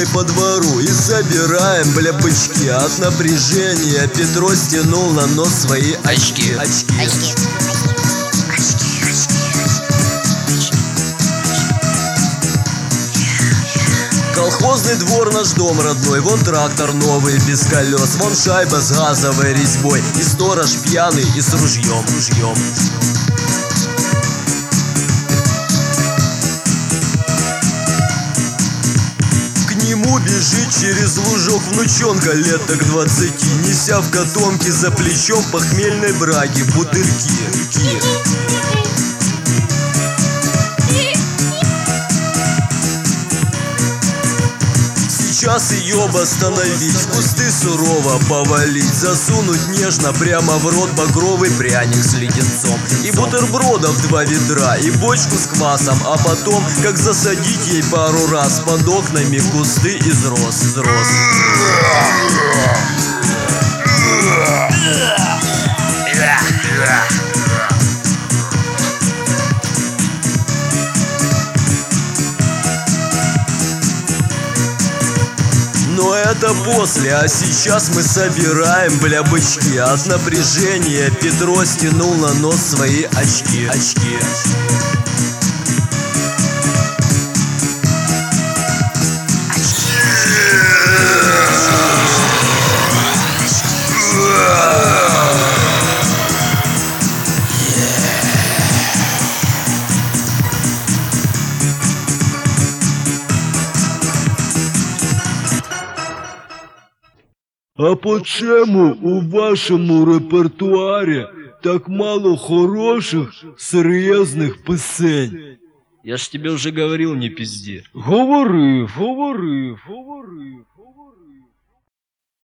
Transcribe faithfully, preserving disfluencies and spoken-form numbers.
по двору и собираем, бля, бычки. От напряжения Петро стянул на нос свои очки. Очки. Очки. Колхозный двор, наш дом родной. Вон трактор новый без колес, вон шайба с газовой резьбой, и сторож пьяный и с ружьем, ружьем. К нему бежит через лужок внучонка лет так двадцати, неся в котомке за плечом похмельной браги бутыльки. Сейчас ее бы остановить, в кусты сурово повалить, засунуть нежно прямо в рот багровый пряник с леденцом, и бутербродов два ведра, и бочку с квасом, а потом, как засадить ей пару раз под окнами кусты из роз, из роз. Но это после, а сейчас мы собираем, бля, бычки. От напряжения Петро стянул на нос свои очки. Очки. А почему у вашому репертуарі так мало хороших, серйозних пісень? Я ж тебе уже говорил, не пизди. Говорив, говорив, говорив, говорив.